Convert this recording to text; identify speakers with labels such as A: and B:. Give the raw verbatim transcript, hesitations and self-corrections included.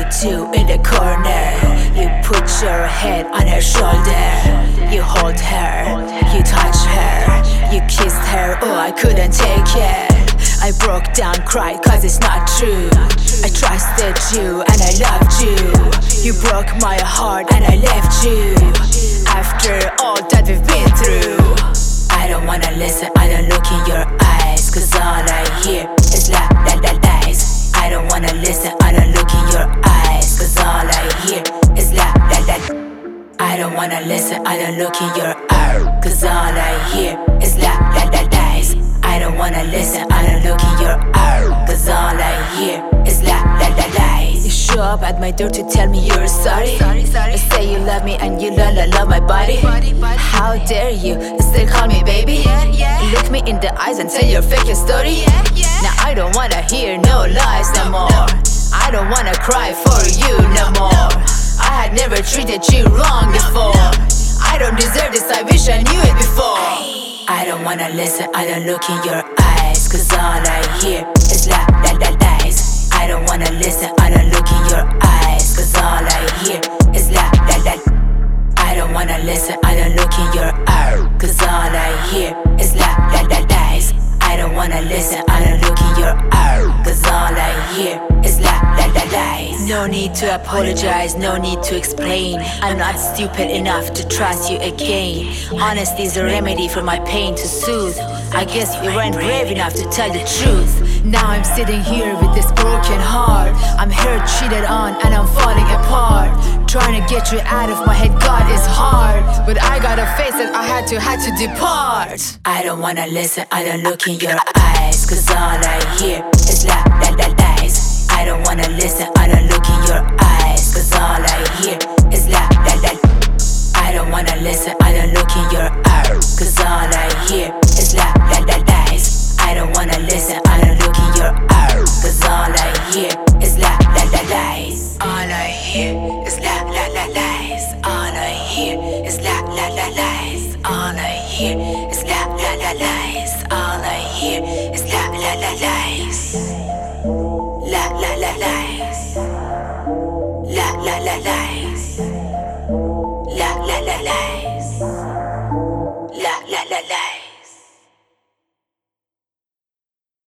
A: you in the corner. You put your head on her shoulder. You hold her, you touch her, you kissed her. Oh, I couldn't take it. I broke down, cried cause it's not true. I trusted you and I loved you. You broke my heart and I left you. After all that we've been through, I don't wanna listen, I don't look in your eyes, cause all I hear is la la la lies. I don't wanna listen, I don't look in your eyes, cause all I hear is la la la. I don't wanna listen, I don't look in your eyes, cause all I hear is la la la lies. I don't wanna listen, I don't look in your eyes, cause all I hear is la la la lies. You show up at my door to tell me you're sorry. Sorry, sorry. You say you love me and you la la love my body. body, body. How dare you still call me baby? Yeah, yeah. You look me in the eyes and say you're fake your story. Yeah, yeah. Now I don't wanna hear no lies no more. No. I don't wanna cry for you no more. I had never treated you wrong before. I don't deserve this, I wish I knew it before. I don't wanna listen, I don't look in your eyes, cause all I hear is la la la lies. I don't wanna listen, I don't look in your eyes, cause all I hear is la la la. I don't wanna listen, I don't look in your eyes, cause all I hear is la la la lies. I don't wanna listen, I don't look in your eyes, cause all I hear is la la la lies. No need to apologize, no need to explain. I'm not stupid enough to trust you again. Honesty is a remedy for my pain to soothe. I guess you weren't brave enough to tell the truth. Now I'm sitting here with this broken heart. I'm hurt, cheated on, and I'm falling apart. Trying to get you out of my head, God, is hard. But I gotta face it, I had to, had to depart. I don't wanna listen, I don't look in your eyes, cause all I hear is la la la lies. I don't wanna listen, I don't look in your eyes, cause all I hear is la la la. I don't wanna listen, I don't look in your eyes, cause all I hear is la la la lies. I don't wanna listen, I don't look in your eyes, cause all I hear is la la la lies. All I hear is la la la lies. All I hear is la la la lies. All I hear is la la la lies. All I hear is la la la lies. La la la lies. La la la lies. La la la lies. La la la lies.